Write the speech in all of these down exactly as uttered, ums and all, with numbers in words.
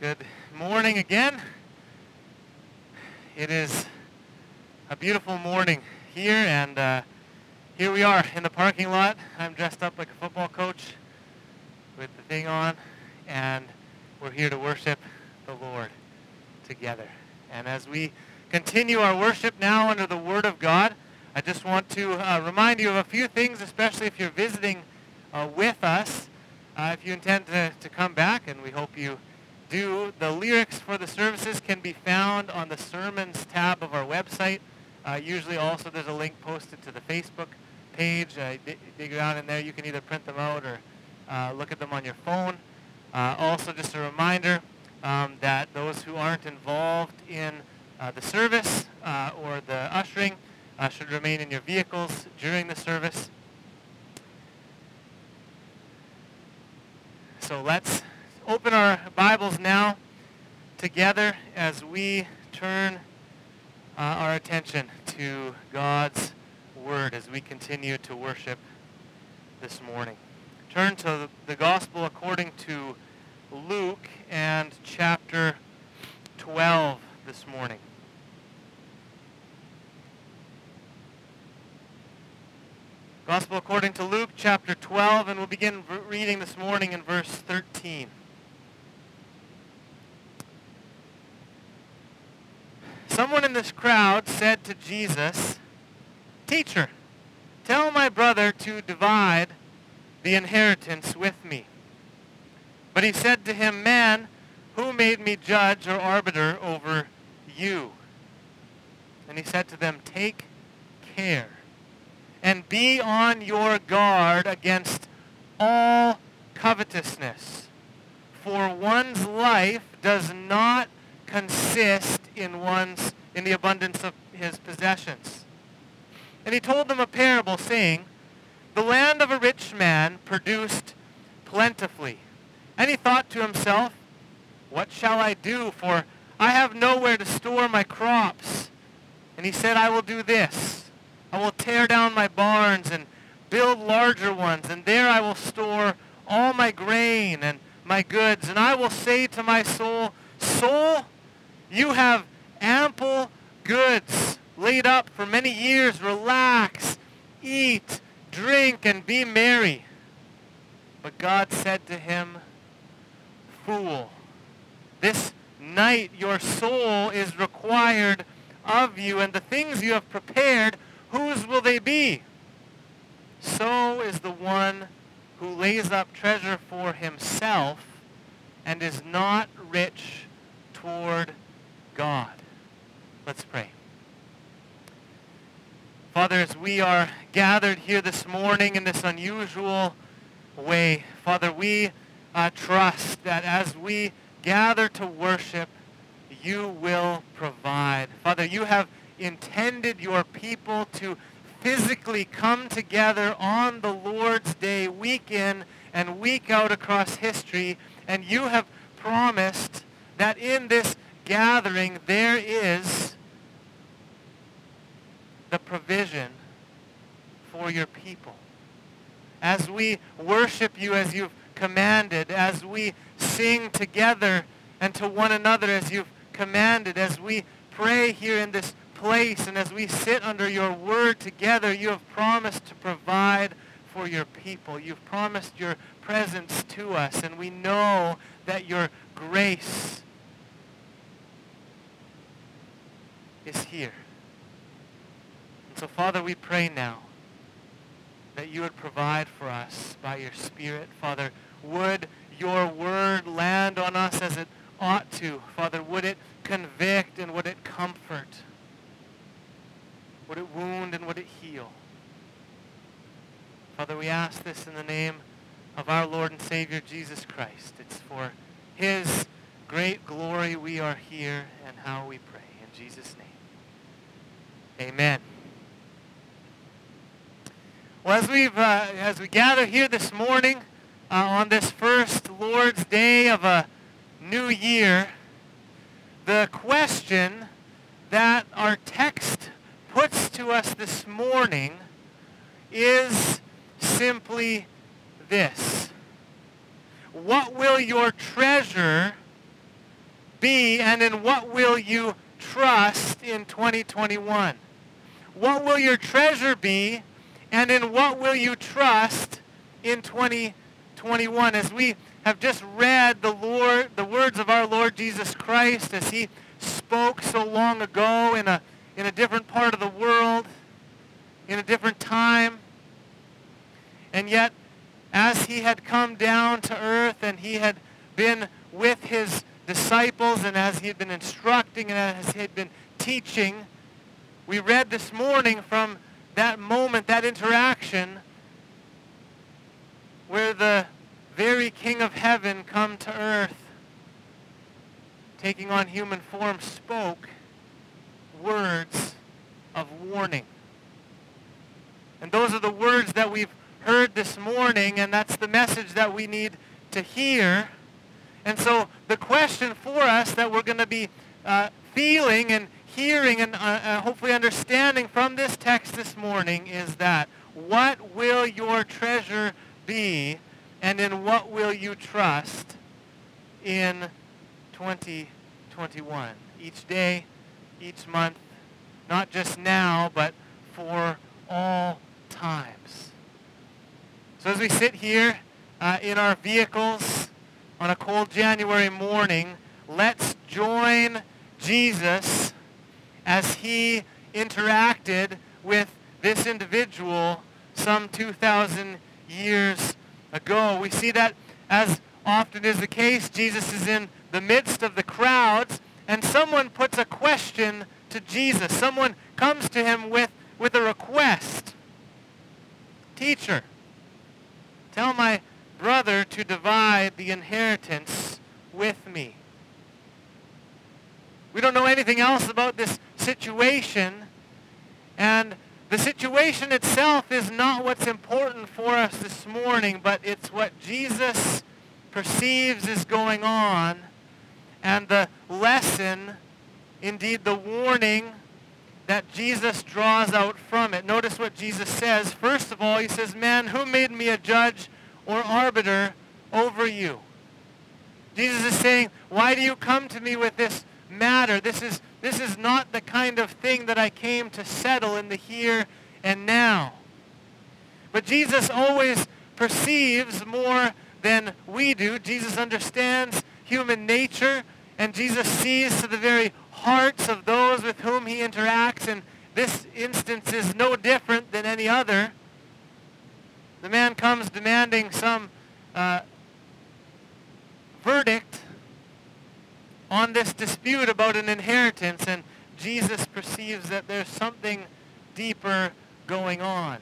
Good morning again. It is a beautiful morning here, and uh, here we are in the parking lot. I'm dressed up like a football coach with the thing on, and we're here to worship the Lord together. And as we continue our worship now under the Word of God, I just want to uh, remind you of a few things, especially if you're visiting uh, with us. Uh, if you intend to, to come back, and we hope you do, the lyrics for the services can be found on the Sermons tab of our website. Uh, usually also there's a link posted to the Facebook page. Uh, dig, dig around in there. You can either print them out or uh, look at them on your phone. Uh, also, just a reminder um, that those who aren't involved in uh, the service uh, or the ushering uh, should remain in your vehicles during the service. So let's open our Bibles now together as we turn uh, our attention to God's Word as we continue to worship this morning. Turn to the Gospel according to Luke and chapter twelve this morning. Gospel according to Luke chapter twelve, and we'll begin reading this morning in verse thirteen. Someone in this crowd said to Jesus, "Teacher, tell my brother to divide the inheritance with me." But he said to him, "Man, who made me judge or arbiter over you?" And he said to them, "Take care and be on your guard against all covetousness, for one's life does not consist in one's in the abundance of his possessions." And he told them a parable, saying, "The land of a rich man produced plentifully. And he thought to himself, 'What shall I do? For I have nowhere to store my crops.' And he said, 'I will do this. I will tear down my barns and build larger ones, and there I will store all my grain and my goods. And I will say to my soul, Soul, you have ample goods laid up for many years. Relax, eat, drink, and be merry.' But God said to him, 'Fool, this night your soul is required of you, and the things you have prepared, whose will they be? So is the one who lays up treasure for himself and is not rich toward God.'" Let's pray. Father, as we are gathered here this morning in this unusual way, Father, we uh, trust that as we gather to worship, you will provide. Father, you have intended your people to physically come together on the Lord's Day, week in and week out across history, and you have promised that in this gathering there is the provision for your people. As we worship you as you've commanded, as we sing together and to one another as you've commanded, as we pray here in this place, and as we sit under your word together, you have promised to provide for your people. You've promised your presence to us, and we know that your grace is here. And so, Father, we pray now that you would provide for us by your Spirit. Father, would your word land on us as it ought to. Father, would it convict and would it comfort? Would it wound and would it heal? Father, we ask this in the name of our Lord and Savior, Jesus Christ. It's for his great glory we are here, and how we pray. In Jesus' name, amen. Well, as, we've, uh, as we gather here this morning uh, on this first Lord's Day of a new year, the question that our text puts to us this morning is simply this: what will your treasure and in what will you trust in twenty twenty-one? What will your treasure be, and in what will you trust in twenty twenty-one? As we have just read the Lord, the words of our Lord Jesus Christ as he spoke so long ago in a in a different part of the world, in a different time. And yet, as he had come down to earth and he had been with his disciples and as he had been instructing and as he had been teaching, we read this morning from that moment, that interaction, where the very King of Heaven come to earth, taking on human form, spoke words of warning. And those are the words that we've heard this morning, and that's the message that we need to hear. And so the question for us that we're going to be uh, feeling and hearing and uh, uh, hopefully understanding from this text this morning is that, what will your treasure be, and in what will you trust in twenty twenty-one? Each day, each month, not just now, but for all times. So as we sit here uh, in our vehicles on a cold January morning, let's join Jesus as he interacted with this individual some two thousand years ago. We see that, as often is the case, Jesus is in the midst of the crowds, and someone puts a question to Jesus. Someone comes to him with, with a request. Teacher, tell my brother to divide the inheritance with me. We don't know anything else about this situation, and the situation itself is not what's important for us this morning, but it's what Jesus perceives is going on, and the lesson, indeed the warning, that Jesus draws out from it. Notice what Jesus says. First of all, he says, "Man, who made me a judge or arbiter over you?" Jesus is saying, why do you come to me with this matter? This is This is not the kind of thing that I came to settle in the here and now. But Jesus always perceives more than we do. Jesus understands human nature, and Jesus sees to the very hearts of those with whom he interacts, and this instance is no different than any other. The man comes demanding some uh, verdict on this dispute about an inheritance, and Jesus perceives that there's something deeper going on.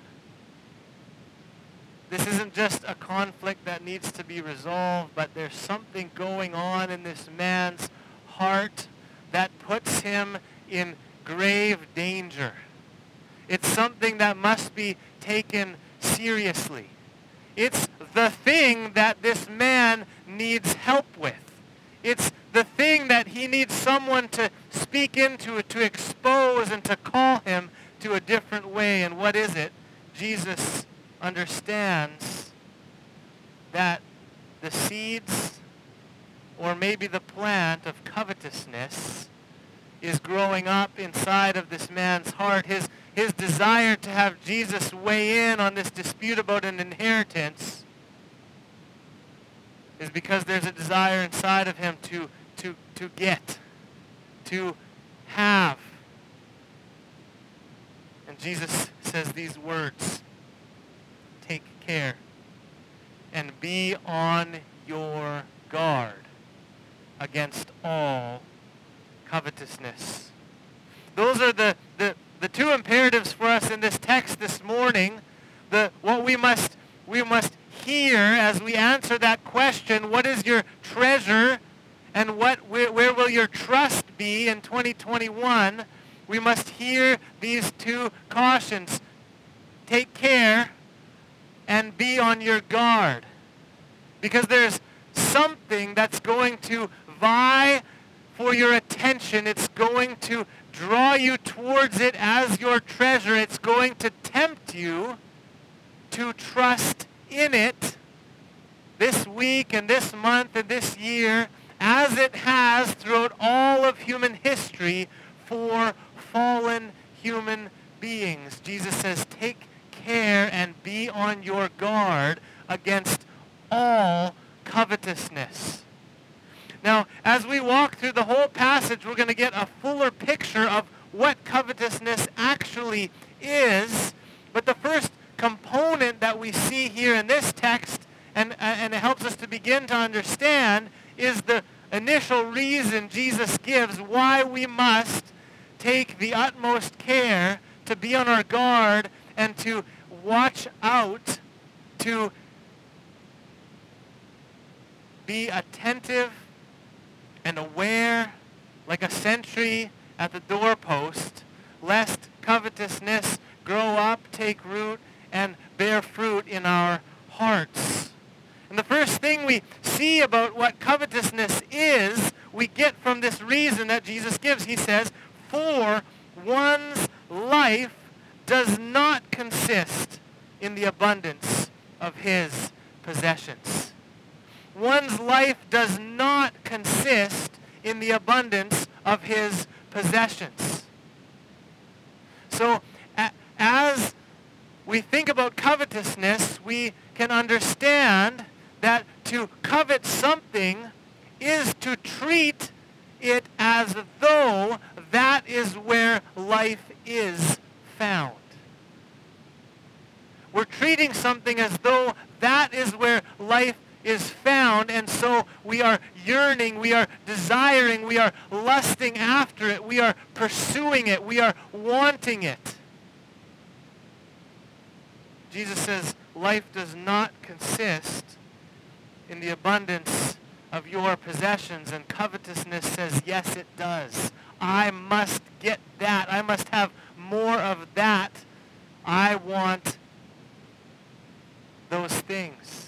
This isn't just a conflict that needs to be resolved, but there's something going on in this man's heart that puts him in grave danger. It's something that must be taken seriously. It's the thing that this man needs help with. It's the thing that he needs someone to speak into, to expose and to call him to a different way. And what is it? Jesus understands that the seeds, or maybe the plant of covetousness, is growing up inside of this man's heart. His, his desire to have Jesus weigh in on this dispute about an inheritance is because there's a desire inside of him to, to, to get, to have. And Jesus says these words, "Take care and be on your guard against all covetousness." Those are the, the, the two imperatives for us in this text this morning. The, what we must, we must hear as we answer that question, what is your treasure and what, where, where will your trust be in twenty twenty-one? We must hear these two cautions. Take care and be on your guard. Because there's something that's going to vie for your attention. It's going to draw you towards it as your treasure. It's going to tempt you to trust in it this week and this month and this year, as it has throughout all human history for fallen human beings. Jesus says, take care and be on your guard against all covetousness. Now, as we walk through the whole passage, we're going to get a fuller picture of what covetousness actually is. But the first component that we see here in this text, and, and it helps us to begin to understand, is the initial reason Jesus gives why we must take the utmost care to be on our guard and to watch out, to be attentive and aware like a sentry at the doorpost, lest covetousness grow up, take root, and bear fruit in our hearts. And the first thing we see about what covetousness is, we get from this reason that Jesus gives. He says, for one's life does not consist in the abundance of his possessions. One's life does not consist in the abundance of his possessions. So a- as we think about covetousness, we can understand that to covet something is to treat it as though that is where life is found. We're treating something as though that is where life is found, and so we are yearning, we are desiring, we are lusting after it, we are pursuing it, we are wanting it. Jesus says life does not consist in the abundance of your possessions, and covetousness says, yes, it does. I must get that. I must have more of that. I want those things.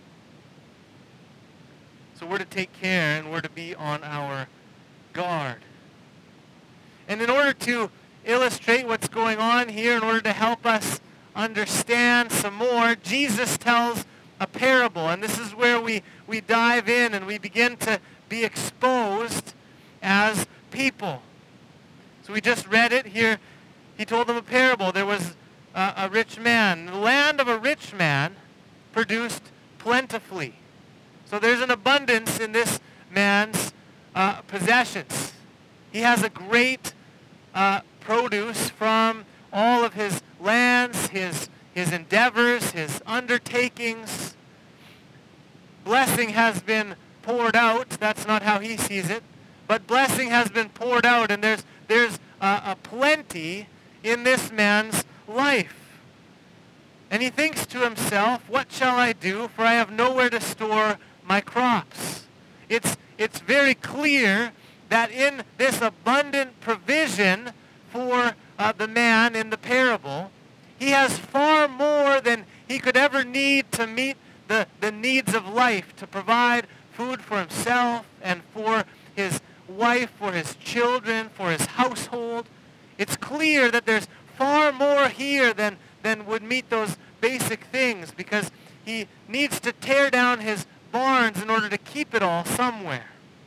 So we're to take care and we're to be on our guard. And in order to illustrate what's going on here, in order to help us understand some more, Jesus tells a parable. And this is where we, we dive in and we begin to be exposed as people. So we just read it here. He told them a parable. There was a, a rich man. The land of a rich man produced plentifully. So there's an abundance in this man's uh, possessions. He has a great uh, produce from all of his lands, his, his endeavors, his undertakings. Blessing has been poured out. That's not how he sees it. But blessing has been poured out, and there's, there's uh, a plenty in this man's life. And he thinks to himself, what shall I do, for I have nowhere to store my crops. It's, it's very clear that in this abundant provision for uh, the man in the parable, he has far more than he could ever need to meet the, the needs of life, to provide food for himself and for his wife, for his children, for his household. It's clear that there's far more here than, than would meet those basic things, because he needs to tear down his barns in order to keep it all somewhere.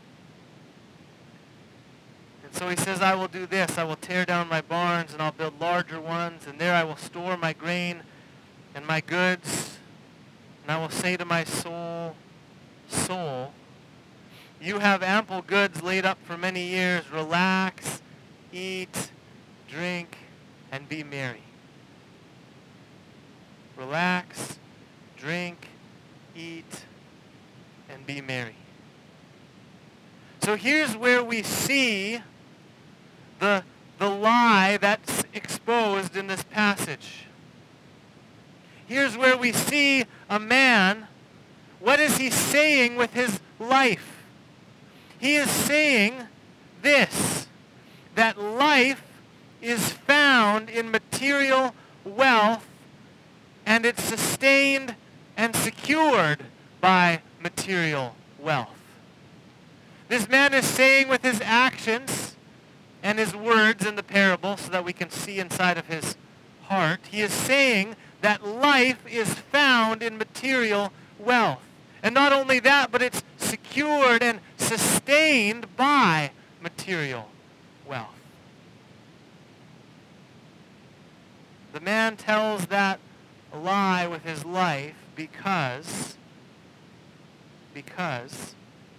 And so he says, I will do this. I will tear down my barns and I'll build larger ones, and there I will store my grain and my goods. And I will say to my soul, soul, you have ample goods laid up for many years. Relax, eat, drink, and be merry. Relax, drink, eat, and be merry. So here's where we see the, the lie that's exposed in this passage. Here's where we see a man, what is he saying with his life? He is saying this, that life is found in material wealth, and it's sustained and secured by material wealth. This man is saying with his actions and his words in the parable, so that we can see inside of his heart, he is saying that life is found in material wealth. And not only that, but it's secured and sustained by material wealth. The man tells that lie with his life because, because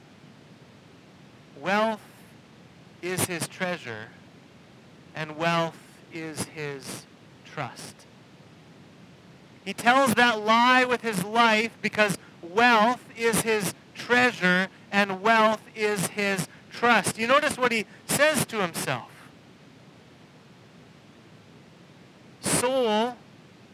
wealth is his treasure and wealth is his trust. He tells that lie with his life because wealth is his treasure and wealth is his trust. You notice what he says to himself. Soul,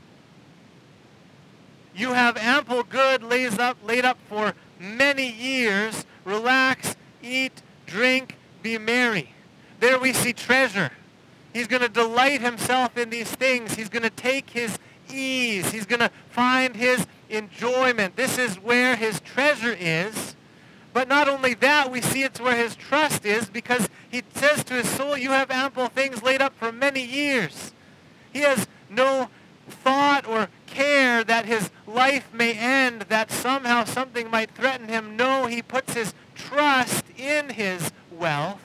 you have ample good laid up, laid up for many years. Relax, eat, drink, be merry. There we see treasure. He's going to delight himself in these things. He's going to take his ease. He's going to find his enjoyment. This is where his treasure is. But not only that, we see it's where his trust is, because he says to his soul, you have ample things laid up for many years. He has no thought or care that his life may end, that somehow something might threaten him. No, he puts his trust in his wealth.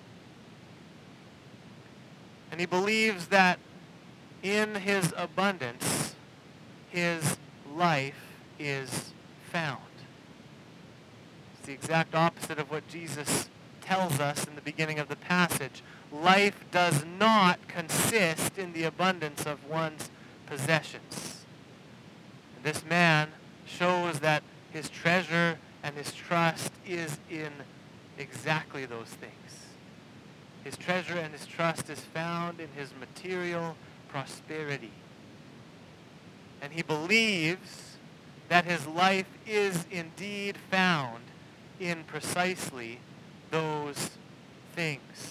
And he believes that in his abundance, his life is found. It's the exact opposite of what Jesus tells us in the beginning of the passage. Life does not consist in the abundance of one's possessions. And this man shows that his treasure and his trust is in exactly those things. His treasure and his trust is found in his material prosperity. And he believes that his life is indeed found in precisely those things.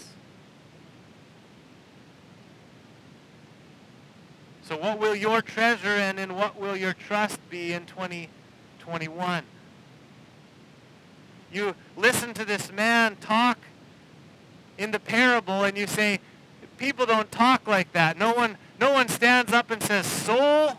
So what will your treasure and in what will your trust be in twenty twenty-one? You listen to this man talk in the parable and you say, people don't talk like that. No one, no one stands up and says, soul.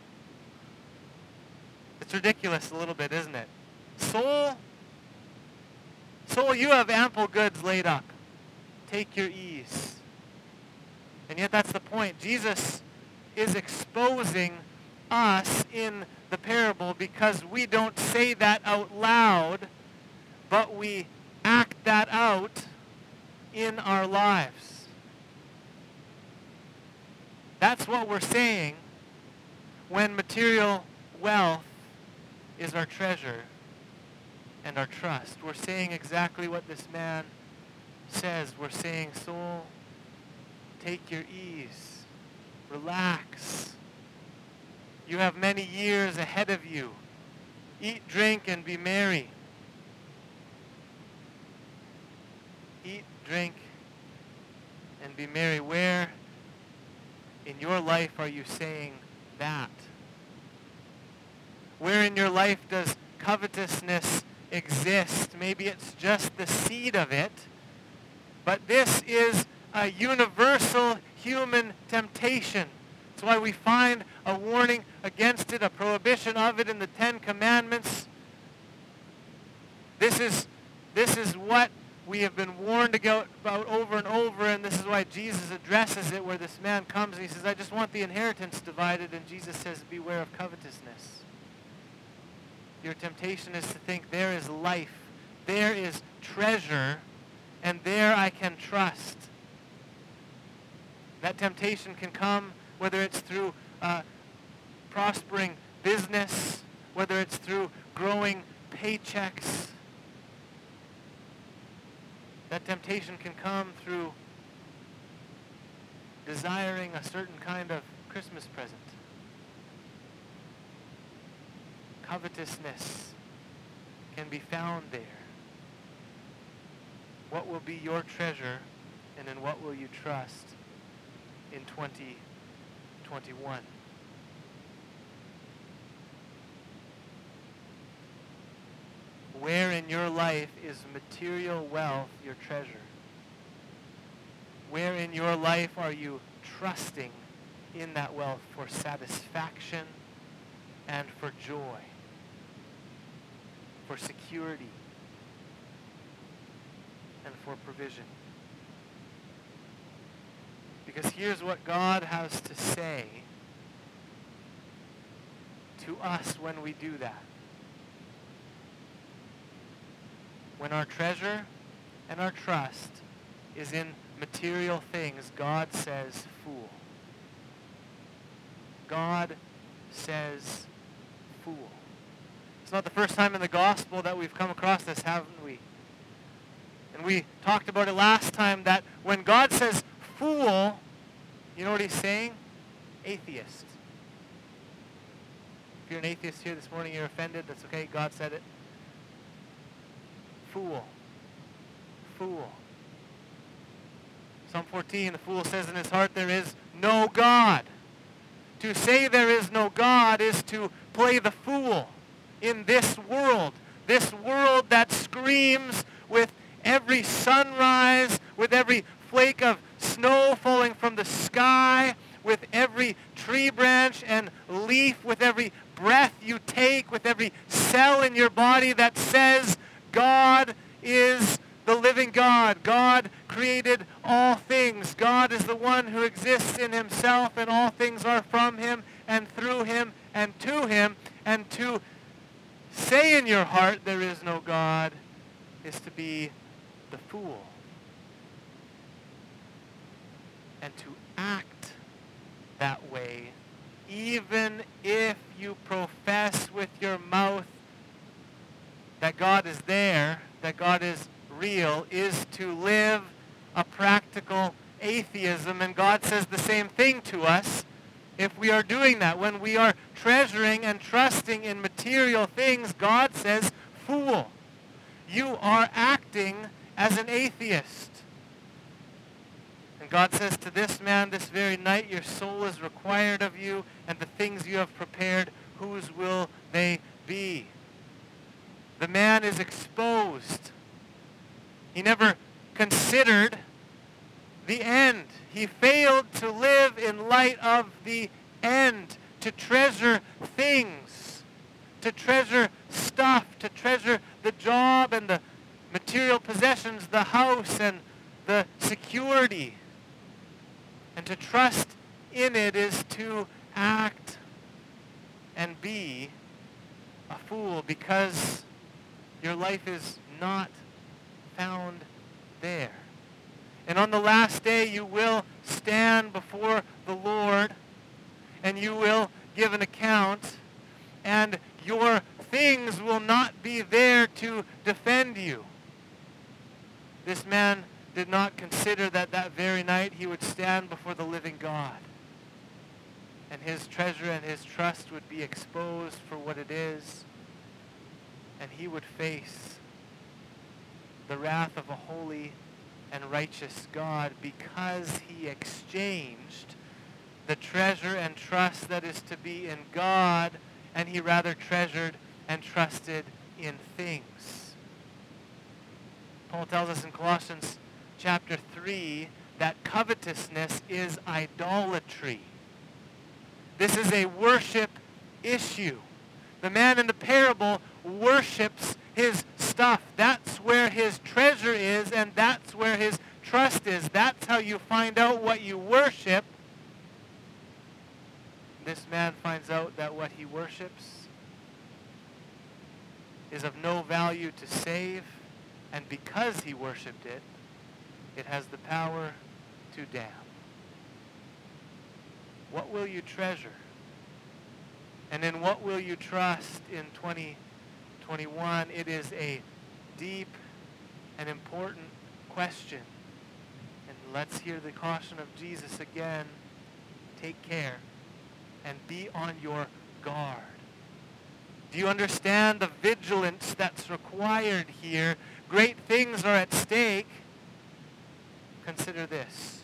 It's ridiculous a little bit, isn't it? Soul, soul, you have ample goods laid up. Take your ease. And yet that's the point. Jesus is exposing us in the parable because we don't say that out loud, but we act that out in our lives. That's what we're saying when material wealth is our treasure and our trust. We're saying exactly what this man says. We're saying, soul, take your ease. Relax. You have many years ahead of you. Eat, drink, and be merry. Eat, drink, and be merry. Where in your life are you saying that? Where in your life does covetousness exist? Maybe it's just the seed of it, but this is a universal human temptation. That's why we find a warning against it, a prohibition of it in the Ten Commandments. This is, this is what we have been warned about over and over, and this is why Jesus addresses it, where this man comes and he says, I just want the inheritance divided, and Jesus says, beware of covetousness. Your temptation is to think there is life, there is treasure, and there I can trust. That temptation can come whether it's through uh, prospering business, whether it's through growing paychecks. That temptation can come through desiring a certain kind of Christmas present. Covetousness can be found there. What will be your treasure, and in what will you trust in twenty twenty-one? Where in your life is material wealth your treasure? Where in your life are you trusting in that wealth for satisfaction and for joy, for security, and for provision. Because here's what God has to say to us when we do that. When our treasure and our trust is in material things, God says, fool. God says, fool. It's not the first time in the gospel that we've come across this, haven't we? And we talked about it last time that when God says fool, you know what he's saying? Atheist. If you're an atheist here this morning, you're offended, that's okay, God said it. Fool. Fool. Psalm fourteen, the fool says in his heart, there is no God. To say there is no God is to play the fool in this world. This world that screams with every sunrise, with every flake of snow falling from the sky, with every tree branch and leaf, with every breath you take, with every cell in your body that says, God is the living God. God created all things. God is the one who exists in himself, and all things are from him and through him and to him. And to say in your heart there is no God is to be the fool. And to act that way, even if you profess with your mouth that God is there, that God is real, is to live a practical atheism. And God says the same thing to us if we are doing that. When we are treasuring and trusting in material things, God says, fool, you are acting as an atheist. And God says to this man, this very night, your soul is required of you, and the things you have prepared, whose will they be? The man is exposed. He never considered the end. He failed to live in light of the end, to treasure things, to treasure stuff, to treasure the job and the material possessions, the house and the security. And to trust in it is to act and be a fool, because your life is not found there. And on the last day you will stand before the Lord, and you will give an account, and your things will not be there to defend you. This man did not consider that that very night he would stand before the living God, and his treasure and his trust would be exposed for what it is, and he would face the wrath of a holy and righteous God because he exchanged the treasure and trust that is to be in God, and he rather treasured and trusted in things. Paul tells us in Colossians chapter three that covetousness is idolatry. This is a worship issue. The man in the parable worships his stuff. That's where his treasure is, and that's where his trust is. That's how you find out what you worship. This man finds out that what he worships is of no value to save, and because he worshipped it, it has the power to damn. What will you treasure? And in what will you trust in twenty twenty-one? It is a deep and important question. And let's hear the caution of Jesus again. Take care and be on your guard. Do you understand the vigilance that's required here? Great things are at stake. Consider this.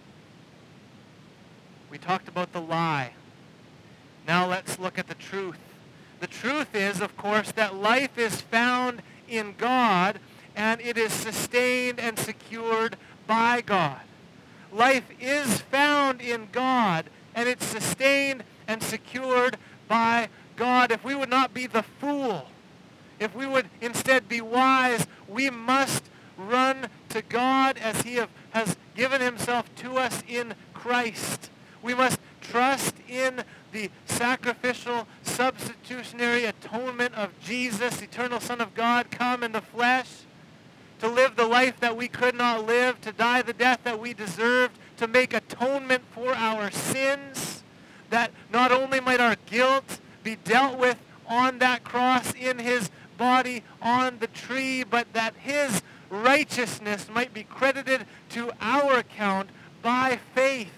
We talked about the lie. Now let's look at the truth. The truth is, of course, that life is found in God, and it is sustained and secured by God. Life is found in God, and it's sustained and secured by God. If we would not be the fool, if we would instead be wise, we must run to to God as he have, has given himself to us in Christ. We must trust in the sacrificial, substitutionary atonement of Jesus, eternal Son of God, come in the flesh, to live the life that we could not live, to die the death that we deserved, to make atonement for our sins, that not only might our guilt be dealt with on that cross in his body on the tree, but that his righteousness might be credited to our account by faith,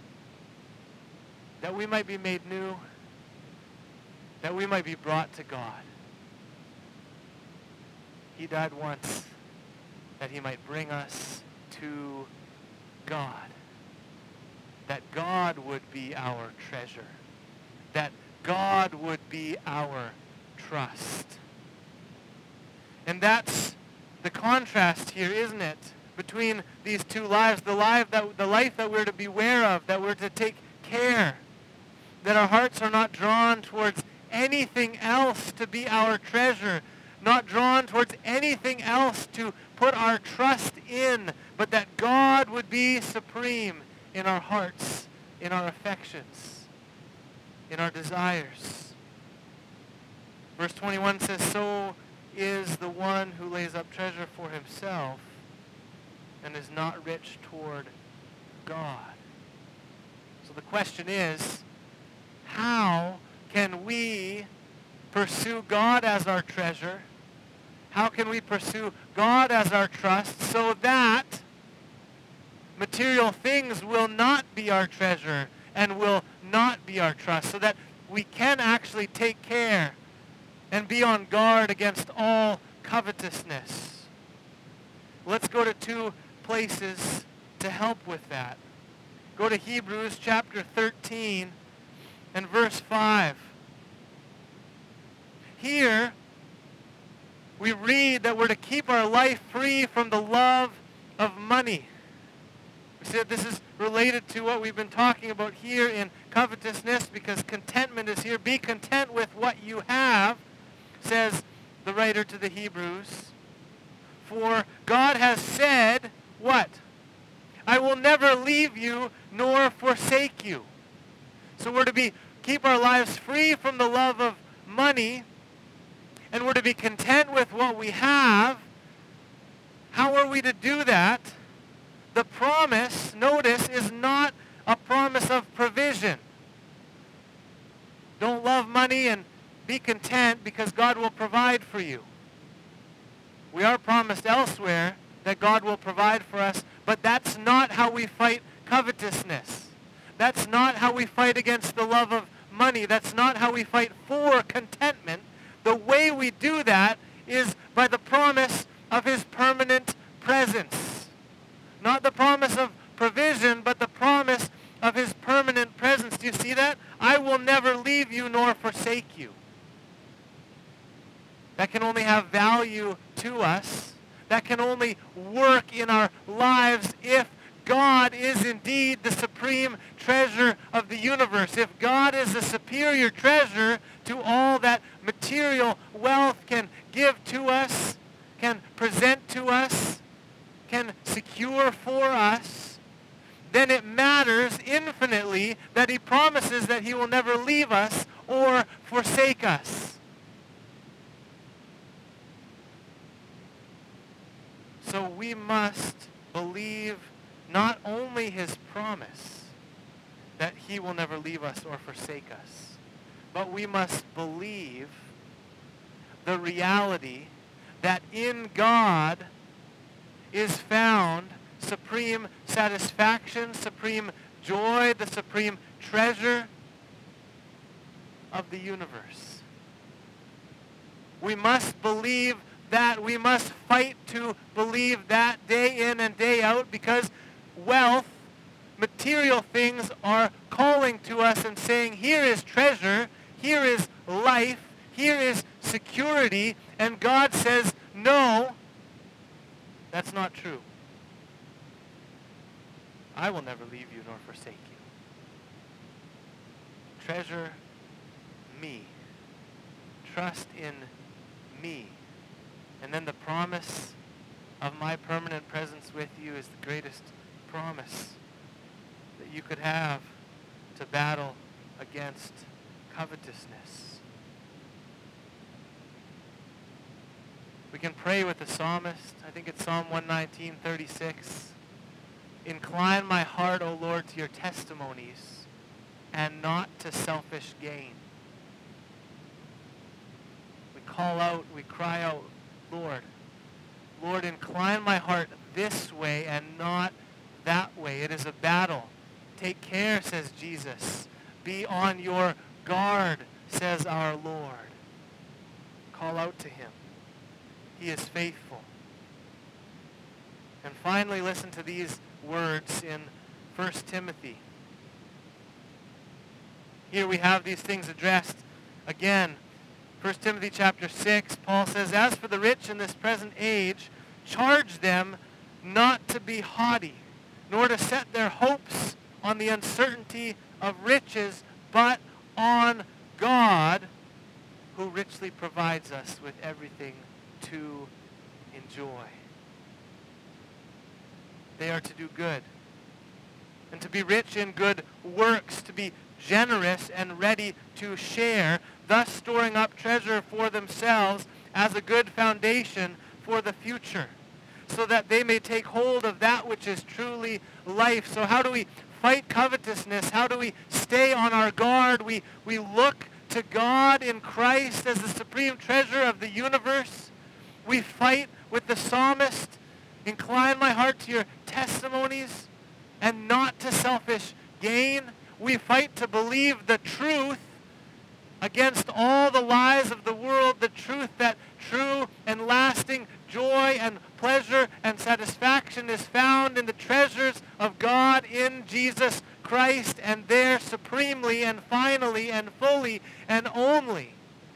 that we might be made new, that we might be brought to God. He died once that he might bring us to God, that God would be our treasure, that God would be our trust. And that's the contrast here, isn't it, between these two lives, the life that, the life that we're to beware of, that we're to take care, that our hearts are not drawn towards anything else to be our treasure, not drawn towards anything else to put our trust in, but that God would be supreme in our hearts, in our affections, in our desires. Verse twenty-one says, so is the one who lays up treasure for himself and is not rich toward God. So the question is, how can we pursue God as our treasure? How can we pursue God as our trust so that material things will not be our treasure and will not be our trust, so that we can actually take care and be on guard against all covetousness? Let's go to two places to help with that. Go to Hebrews chapter thirteen and verse five. Here, we read that we're to keep our life free from the love of money. We see that this is related to what we've been talking about here in covetousness, because contentment is here. Be content with what you have, says the writer to the Hebrews. For God has said, what? I will never leave you nor forsake you. So we're to be keep our lives free from the love of money, and we're to be content with what we have. How are we to do that? The promise, notice, is not a promise of provision. Don't love money and be content because God will provide for you. We are promised elsewhere that God will provide for us, but that's not how we fight covetousness. That's not how we fight against the love of money. That's not how we fight for contentment. The way we do that is by the promise of his permanent presence. Not the promise of provision, but the promise of his permanent presence. Do you see that? I will never leave you nor forsake you. That can only have value to us. That can only work in our lives if God is indeed the supreme treasure of the universe. If God is the superior treasure to all that material wealth can give to us, can present to us, can secure for us, then it matters infinitely that he promises that he will never leave us or forsake us. So we must believe not only his promise that he will never leave us or forsake us, but we must believe the reality that in God is found supreme satisfaction, supreme joy, the supreme treasure of the universe. We must believe that. We must fight to believe that day in and day out, because wealth, material things are calling to us and saying, here is treasure, here is life, here is security, and God says, no, that's not true. I will never leave you nor forsake you. Treasure me. Trust in me. And then the promise of my permanent presence with to you is the greatest promise that you could have to battle against covetousness. We can pray with the psalmist. I think it's Psalm one nineteen, thirty-six. Incline my heart, O Lord, to your testimonies and not to selfish gain. We call out, we cry out, Lord, Lord, incline my heart this way and not that way. It is a battle. Take care, says Jesus. Be on your guard, says our Lord. Call out to him. He is faithful. And finally, listen to these words in First Timothy. Here we have these things addressed again. First Timothy chapter six, Paul says, as for the rich in this present age, charge them not to be haughty, nor to set their hopes on the uncertainty of riches, but on God, who richly provides us with everything to enjoy. They are to do good, and to be rich in good works, to be generous and ready to share, thus storing up treasure for themselves as a good foundation for the future, so that they may take hold of that which is truly life. So how do we fight covetousness? How do we stay on our guard? We, we look to God in Christ as the supreme treasure of the universe. We fight with the psalmist, incline my heart to your testimonies and not to selfish gain. We fight to believe the truth against all the lies of the world, the truth that true and lasting joy and pleasure and satisfaction is found in the treasures of God in Jesus Christ, and there supremely and finally and fully and only.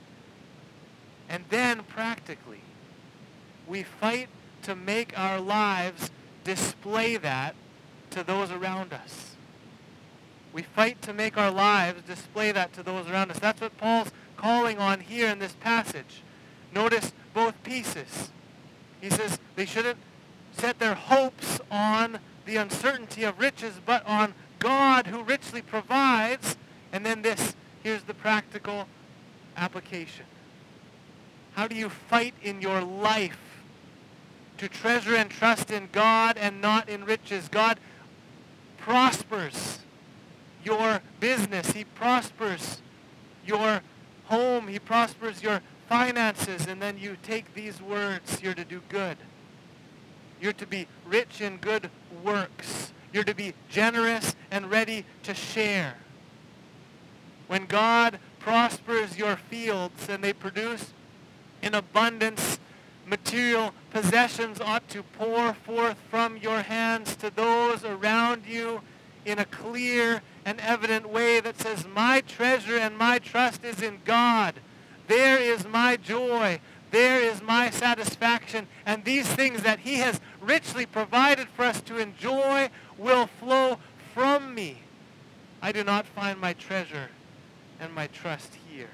And then practically, we fight to make our lives display that to those around us. We fight to make our lives display that to those around us. That's what Paul's calling on here in this passage. Notice both pieces. He says they shouldn't set their hopes on the uncertainty of riches, but on God who richly provides. And then this, here's the practical application. How do you fight in your life to treasure and trust in God and not in riches? God prospers your business. He prospers your home. He prospers your finances. And then you take these words. You're to do good. You're to be rich in good works. You're to be generous and ready to share. When God prospers your fields and they produce in abundance, material possessions ought to pour forth from your hands to those around you in a clear and evident way that says, my treasure and my trust is in God. There is my joy. There is my satisfaction. And these things that he has richly provided for us to enjoy will flow from me. I do not find my treasure and my trust here.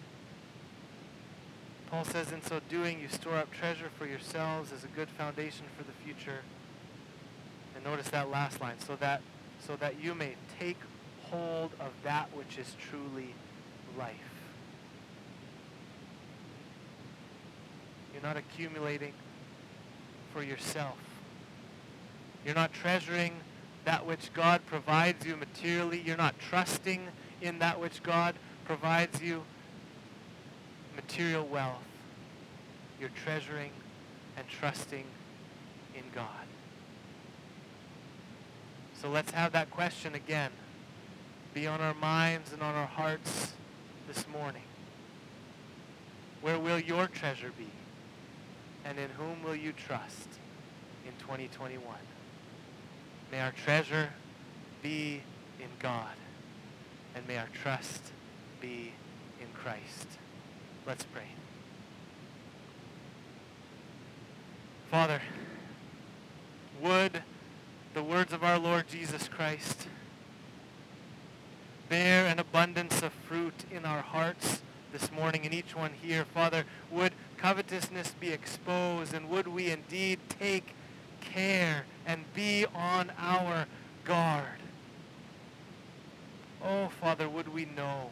Paul says, in so doing, you store up treasure for yourselves as a good foundation for the future. And notice that last line, so that, so that you may take hold of that which is truly life. You're not accumulating for yourself. You're not treasuring that which God provides you materially. You're not trusting in that which God provides you material wealth. You're treasuring and trusting in God. So let's have that question again be on our minds and on our hearts this morning. Where will your treasure be? And in whom will you trust in twenty twenty-one? May our treasure be in God, and may our trust be in Christ. Let's pray. Father, would the words of our Lord Jesus Christ bear an abundance of fruit in our hearts this morning, in each one here. Father, would covetousness be exposed, and would we indeed take care and be on our guard. Oh, Father, would we know,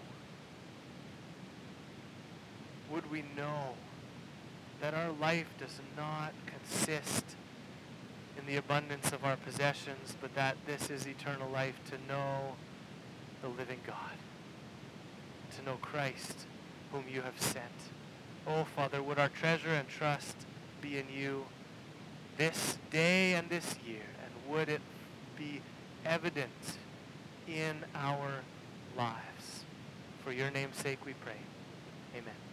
would we know that our life does not consist in the abundance of our possessions, but that this is eternal life, to know the living God, to know Christ, whom you have sent. Oh, Father, would our treasure and trust be in you this day and this year, and would it be evident in our lives. For your name's sake we pray. Amen.